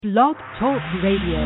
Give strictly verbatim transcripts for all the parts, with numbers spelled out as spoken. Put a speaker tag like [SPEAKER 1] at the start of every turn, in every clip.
[SPEAKER 1] Blog Talk Radio.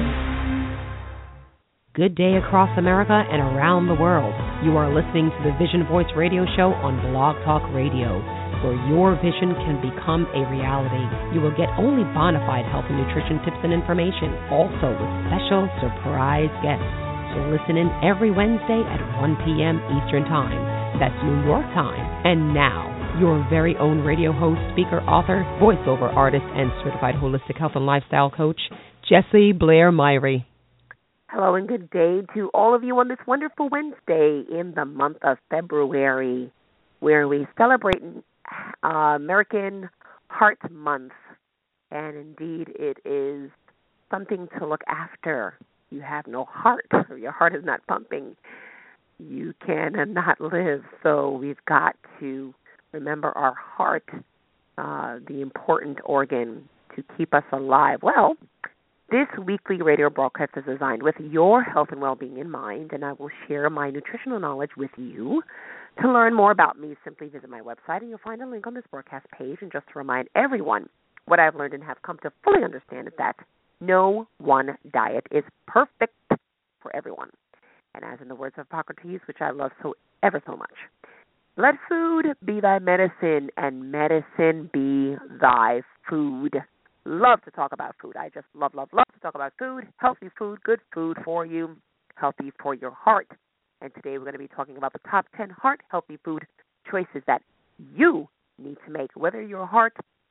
[SPEAKER 1] Good day across America and around the world. You are listening to the Vision Voice Radio Show on Blog Talk Radio, where your vision can become a reality. You will get only bona fide health and nutrition tips and information, also with special surprise guests. So listen in every Wednesday at one p.m. Eastern Time. That's New York time. And now, your very own radio host, speaker, author, voiceover artist, and certified holistic health and lifestyle coach, Jessie Blair Myrie.
[SPEAKER 2] Hello and good day to all of you on this wonderful Wednesday in the month of February, where we celebrate uh, American Heart Month. And indeed, it is something to look after. You have no heart, or your heart is not pumping, you cannot live. So we've got to remember our heart, uh, the important organ to keep us alive. Well, this weekly radio broadcast is designed with your health and well-being in mind, and I will share my nutritional knowledge with you. To learn more about me, simply visit my website, and you'll find a link on this broadcast page. And just to remind everyone, what I've learned and have come to fully understand is that no one diet is perfect for everyone. And as in the words of Hippocrates, which I love so ever so much, let food be thy medicine, and medicine be thy food. Love to talk about food. I just love, love, love to talk about food, healthy food, good food for you, healthy for your heart. And today we're going to be talking about the top ten heart-healthy food choices that you need to make, whether your heart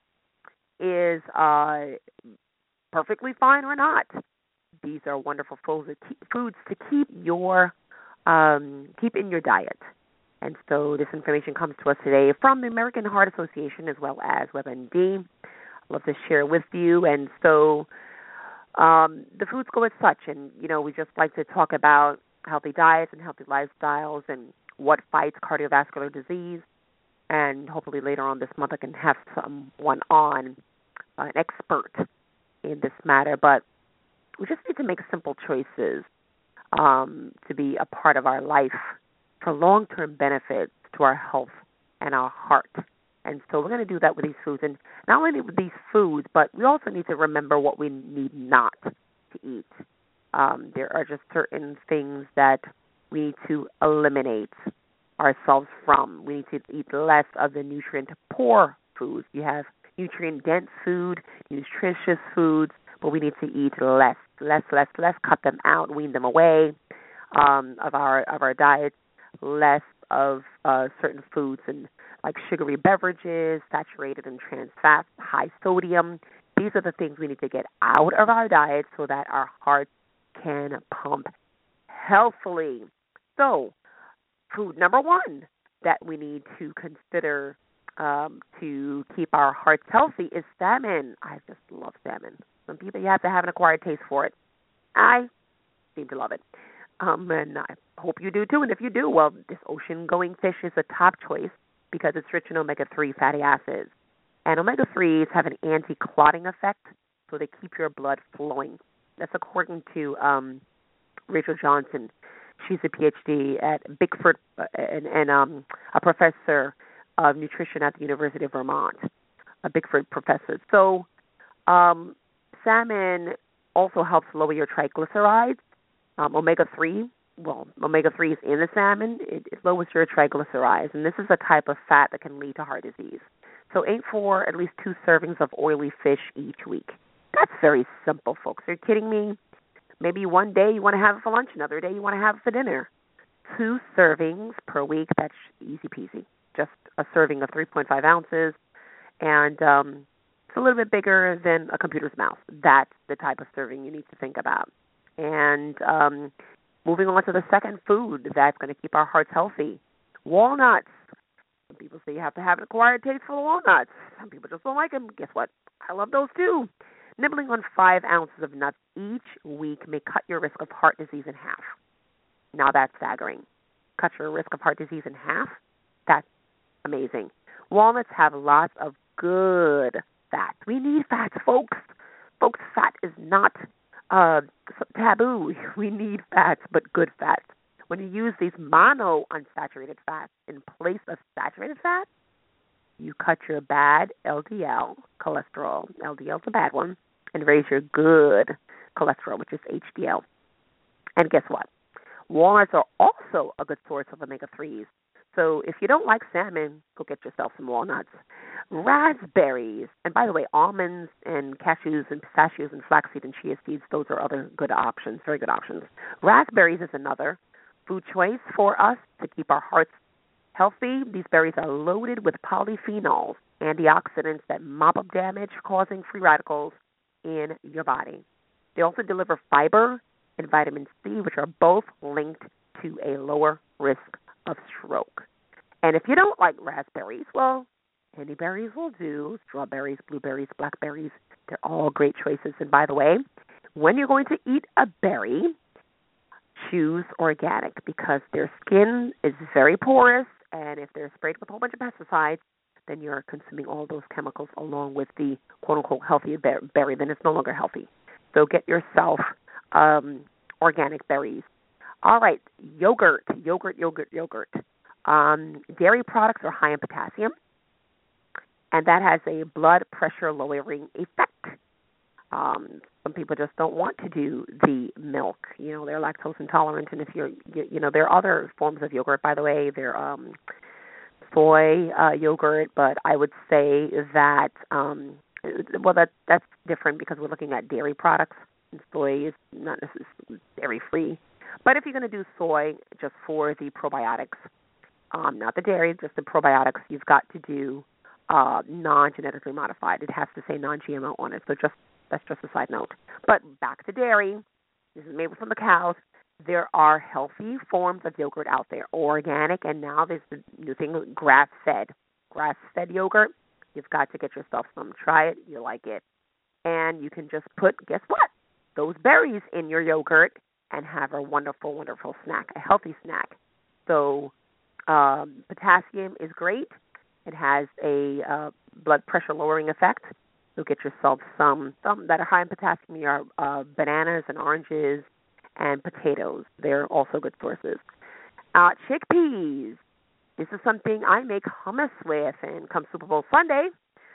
[SPEAKER 2] is uh, perfectly fine or not. These are wonderful foods to keep your um, keep in your diet. And so this information comes to us today from the American Heart Association as well as WebMD. I'd love to share with you. And so um, the foods go as such. And, you know, we just like to talk about healthy diets and healthy lifestyles and what fights cardiovascular disease. And hopefully later on this month I can have someone on, an expert in this matter. But we just need to make simple choices um, to be a part of our life for long-term benefits to our health and our heart. And so we're going to do that with these foods. And not only with these foods, but we also need to remember what we need not to eat. Um, there are just certain things that we need to eliminate ourselves from. We need to eat less of the nutrient-poor foods. You have nutrient-dense food, nutritious foods, but we need to eat less, less, less, less. Cut them out, wean them away um, of our of our diets. Less of uh, certain foods and like sugary beverages, saturated and trans fats, high sodium. These are the things we need to get out of our diet so that our heart can pump healthily. So, food number one that we need to consider um, to keep our hearts healthy is salmon. I just love salmon. Some people, you have to have an acquired taste for it. I seem to love it. Um, and I hope you do too. And if you do, well, this ocean-going fish is a top choice because it's rich in omega three fatty acids. And omega threes have an anti-clotting effect, so they keep your blood flowing. That's according to um, Rachel Johnson. She's a P H D at Bickford uh, and, and um, a professor of nutrition at the University of Vermont, a Bickford professor. So um, salmon also helps lower your triglycerides. Um, omega three, well, omega three is in the salmon. It, it lowers your triglycerides, and this is a type of fat that can lead to heart disease. So aim for at least two servings of oily fish each week. That's very simple, folks. Are you kidding me? Maybe one day you want to have it for lunch, another day you want to have it for dinner. Two servings per week, that's easy peasy. Just a serving of three point five ounces, and um, it's a little bit bigger than a computer's mouse. That's the type of serving you need to think about. And um, moving on to the second food that's going to keep our hearts healthy, walnuts. Some people say you have to have an acquired taste for walnuts. Some people just don't like them. Guess what? I love those too. Nibbling on five ounces of nuts each week may cut your risk of heart disease in half. Now that's staggering. Cut your risk of heart disease in half? That's amazing. Walnuts have lots of good fats. We need fats, folks. Folks, fat is not uh, taboo. We need fats, but good fats. When you use these monounsaturated fats in place of saturated fats, you cut your bad L D L cholesterol. L D L is a bad one. and raise your good cholesterol, which is H D L. And guess what? Walnuts are also a good source of omega threes. So if you don't like salmon, go get yourself some walnuts. Raspberries, and by the way, almonds and cashews and pistachios and flaxseed and chia seeds, those are other good options, very good options. Raspberries is another food choice for us to keep our hearts healthy. These berries are loaded with polyphenols, antioxidants that mop up damage-causing free radicals in your body. They also deliver fiber and vitamin C, which are both linked to a lower risk of stroke. And if you don't like raspberries, well, any berries will do. Strawberries, blueberries, blackberries, they're all great choices. And by the way, when you're going to eat a berry, choose organic because their skin is very porous, and if they're sprayed with a whole bunch of pesticides, then you're consuming all those chemicals along with the quote-unquote healthy berry, then it's no longer healthy. So get yourself um, organic berries. All right, yogurt, yogurt, yogurt, yogurt. Um, dairy products are high in potassium, and that has a blood pressure lowering effect. Um, some people just don't want to do the milk. You know, they're lactose intolerant, and if you're, you, you know, there are other forms of yogurt, by the way. They're um, soy uh, yogurt, but I would say that, um, well, that that's different because we're looking at dairy products, and soy is not necessarily dairy-free. But if you're going to do soy just for the probiotics, um, not the dairy, just the probiotics, you've got to do uh, non-genetically modified. It has to say non-G M O on it, so just that's just a side note. But back to dairy. This is made from the cows. There are healthy forms of yogurt out there, organic, and now there's the new thing, grass-fed. Grass-fed yogurt, you've got to get yourself some. Try it. You like it. And you can just put, guess what, those berries in your yogurt and have a wonderful, wonderful snack, a healthy snack. So um, potassium is great. It has a uh, blood pressure lowering effect. So get yourself some, some that are high in potassium. Are uh, bananas and oranges and potatoes. They're also good sources. Uh, chickpeas. This is something I make hummus with, and come Super Bowl Sunday,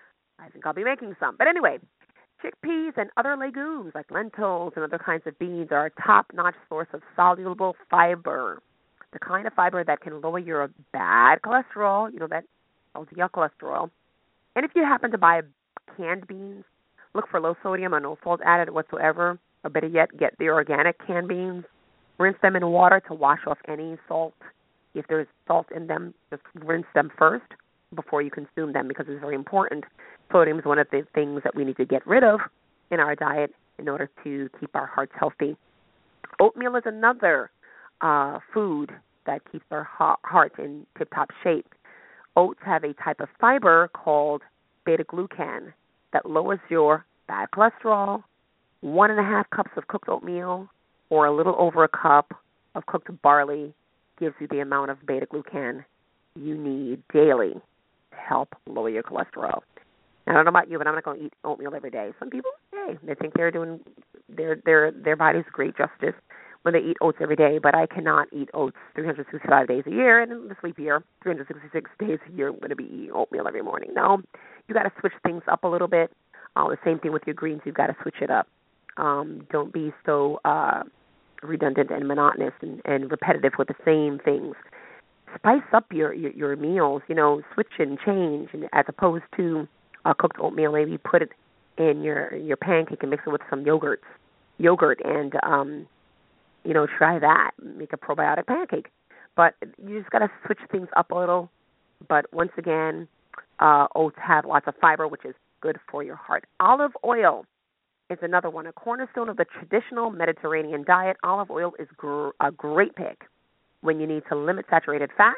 [SPEAKER 2] I think I'll be making some. But anyway, chickpeas and other legumes like lentils and other kinds of beans are a top-notch source of soluble fiber, the kind of fiber that can lower your bad cholesterol, you know, that L D L cholesterol. And if you happen to buy canned beans, look for low sodium or no salt added whatsoever, or better yet, get the organic canned beans. Rinse them in water to wash off any salt. If there's salt in them, just rinse them first before you consume them because it's very important. Sodium is one of the things that we need to get rid of in our diet in order to keep our hearts healthy. Oatmeal is another uh, food that keeps our heart in tip-top shape. Oats have a type of fiber called beta-glucan that lowers your bad cholesterol. One and a half cups of cooked oatmeal or a little over a cup of cooked barley gives you the amount of beta-glucan you need daily to help lower your cholesterol. Now, I don't know about you, but I'm not going to eat oatmeal every day. Some people, hey, they think they're doing their their their body's great justice when they eat oats every day, but I cannot eat oats three hundred sixty-five days a year, and in the sleep year, three hundred sixty-six days a year, I'm going to be eating oatmeal every morning. No, you got to switch things up a little bit. Uh, the same thing with your greens, you've got to switch it up. Um, don't be so uh, redundant and monotonous and, and repetitive with the same things. Spice up your, your, your meals, you know, switch and change, and as opposed to uh, cooked oatmeal, maybe put it in your your pancake and mix it with some yogurt, yogurt, and um, you know, try that. Make a probiotic pancake. But you just got to switch things up a little. But once again, uh, oats have lots of fiber, which is good for your heart. Olive oil is another one, a cornerstone of the traditional Mediterranean diet. Olive oil is gr- a great pick when you need to limit saturated fat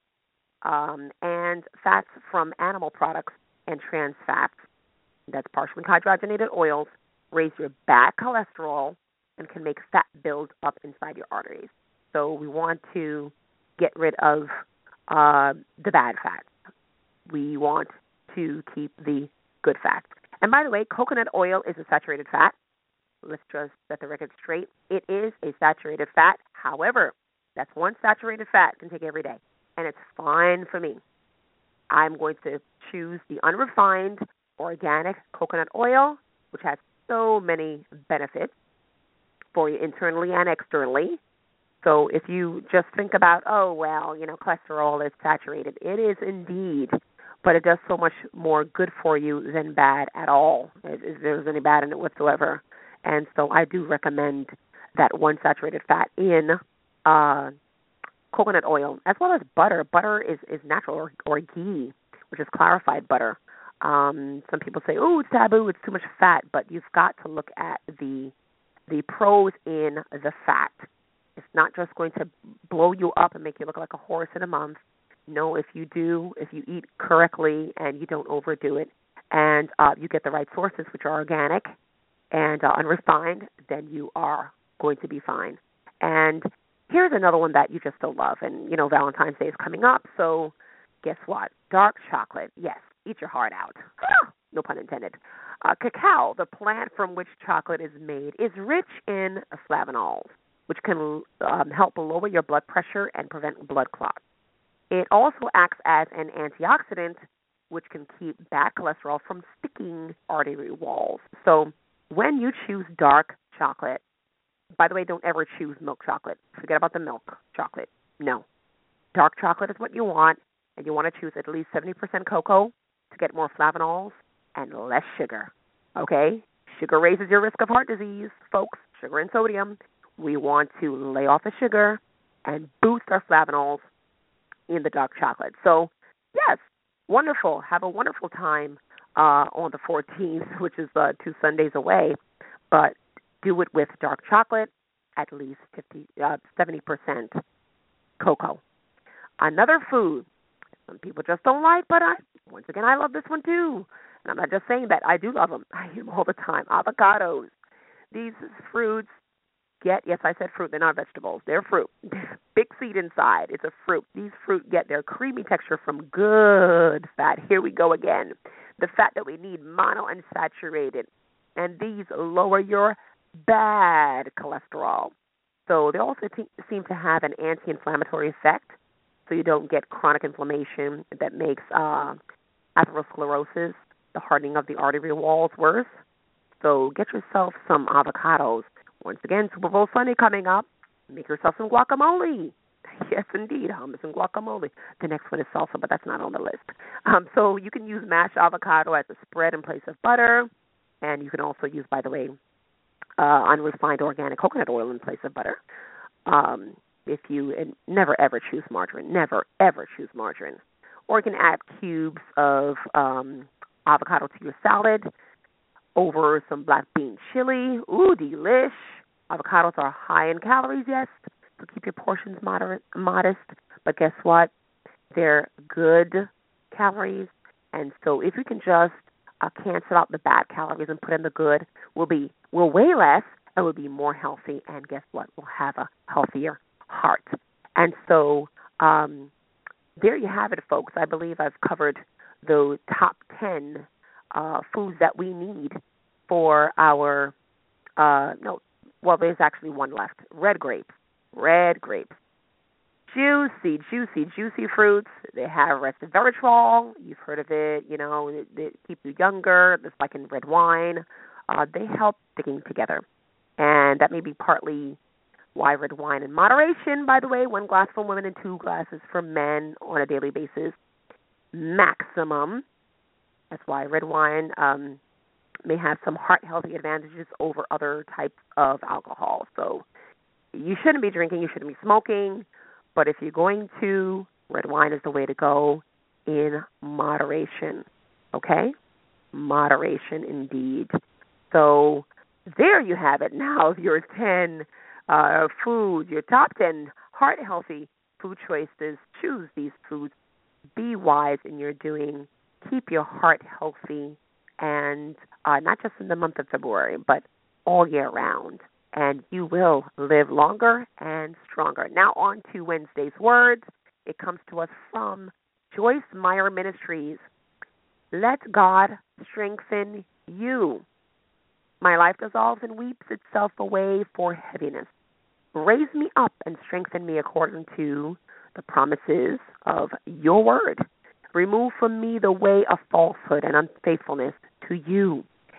[SPEAKER 2] um, and fats from animal products and trans fats. That's partially hydrogenated oils, raise your bad cholesterol, and can make fat build up inside your arteries. So we want to get rid of uh, the bad fats. We want to keep the good fats. And by the way, coconut oil is a saturated fat. Let's just set the record straight. It is a saturated fat. However, that's one saturated fat I can take every day, and it's fine for me. I'm going to choose the unrefined organic coconut oil, which has so many benefits for you internally and externally. So if you just think about, oh, well, you know, cholesterol is saturated, it is indeed, but it does so much more good for you than bad at all, if there's any bad in it whatsoever. And so I do recommend that one saturated fat in uh, coconut oil, as well as butter. Butter is, is natural, or, or ghee, which is clarified butter. Um, some people say, oh, it's taboo, it's too much fat, but you've got to look at the the pros in the fat. It's not just going to blow you up and make you look like a horse in a month. No, if you do, if you eat correctly and you don't overdo it, and uh, you get the right sources, which are organic and uh, unrefined, then you are going to be fine. And here's another one that you just don't love. And, you know, Valentine's Day is coming up, so guess what? Dark chocolate. Yes, eat your heart out. No pun intended. Uh, cacao, the plant from which chocolate is made, is rich in flavanols, which can um, help lower your blood pressure and prevent blood clots. It also acts as an antioxidant, which can keep bad cholesterol from sticking artery walls. So when you choose dark chocolate, by the way, don't ever choose milk chocolate. Forget about the milk chocolate. No. Dark chocolate is what you want, and you want to choose at least seventy percent cocoa to get more flavanols and less sugar. Okay? Sugar raises your risk of heart disease, folks. Sugar and sodium. We want to lay off the sugar and boost our flavanols in the dark chocolate. So, yes, wonderful. Have a wonderful time uh, on the fourteenth, which is uh, two Sundays away. But do it with dark chocolate, at least fifty, uh, seventy percent cocoa. Another food some people just don't like, but I, once again, I love this one too. And I'm not just saying that. I do love them. I eat them all the time. Avocados. These fruits get, yes, I said fruit. They're not vegetables. They're fruit. Big seed inside. It's a fruit. These fruit get their creamy texture from good fat. Here we go again. The fat that we need, monounsaturated. And these lower your bad cholesterol. So they also t- seem to have an anti-inflammatory effect, so you don't get chronic inflammation that makes uh, atherosclerosis, the hardening of the artery walls, worse. So get yourself some avocados. Once again, Super Bowl Sunday coming up. Make yourself some guacamole. Yes, indeed, hummus and guacamole. The next one is salsa, but that's not on the list. Um, so you can use mashed avocado as a spread in place of butter, and you can also use, by the way, uh, unrefined organic coconut oil in place of butter. Um, if you and never ever choose margarine, never ever choose margarine, or you can add cubes of um, avocado to your salad over some black bean chili. Ooh, delish. Avocados are high in calories, yes, so keep your portions moderate, modest. But guess what? They're good calories, and so if you can just uh, cancel out the bad calories and put in the good, we'll be we'll weigh less and we'll be more healthy. And guess what? We'll have a healthier heart. And so um, there you have it, folks. I believe I've covered the top ten uh, foods that we need for our uh, no. Well, there's actually one left. Red grapes. Red grapes. Juicy, juicy, juicy fruits. They have resveratrol. You've heard of it. You know, they, they keep you younger. It's like in red wine. Uh, they help sticking together. And that may be partly why red wine in moderation, by the way, one glass for women and two glasses for men on a daily basis. Maximum. That's why red wine um, may have some heart-healthy advantages over other types of alcohol. So you shouldn't be drinking, you shouldn't be smoking, but if you're going to, red wine is the way to go in moderation, okay? Moderation indeed. So there you have it. Now your ten uh, foods, your top ten heart-healthy food choices. Choose these foods. Be wise in your doing. Keep your heart healthy, and uh, not just in the month of February, but all year round. And you will live longer and stronger. Now on to Wednesday's words. It comes to us from Joyce Meyer Ministries. Let God strengthen you. My life dissolves and weeps itself away for heaviness. Raise me up and strengthen me according to the promises of your word. Remove from me the way of falsehood and unfaithfulness to you,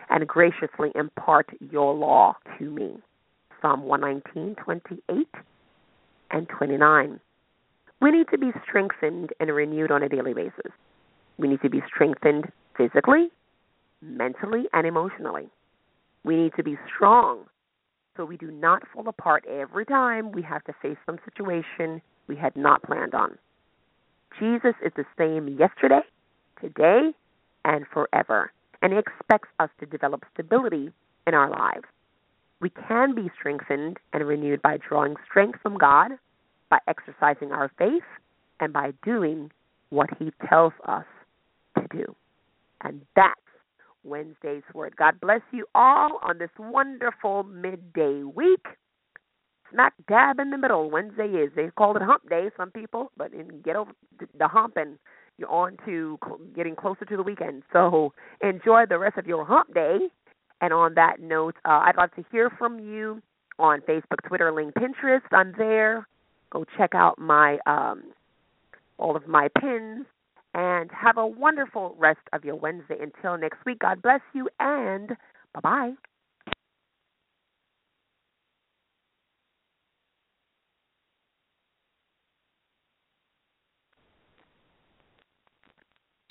[SPEAKER 2] and graciously impart your law to me. Psalm one nineteen, twenty-eight and twenty-nine. We need to be strengthened and renewed on a daily basis. We need to be strengthened physically, mentally, and emotionally. We need to be strong so we do not fall apart every time we have to face some situation we had not planned on. Jesus is the same yesterday, today, and forever, and He expects us to develop stability in our lives. We can be strengthened and renewed by drawing strength from God, by exercising our faith, and by doing what He tells us to do. And that's Wednesday's Word. God bless you all on this wonderful midday week. Smack dab in the middle, Wednesday is. They call it hump day, some people, but in get over the hump and you're on to getting closer to the weekend. So enjoy the rest of your hump day. And on that note, uh, I'd love to hear from you on Facebook, Twitter, LinkedIn, Pinterest. I'm there. Go check out my um, all of my pins. And have a wonderful rest of your Wednesday. Until next week, God bless you, and bye-bye.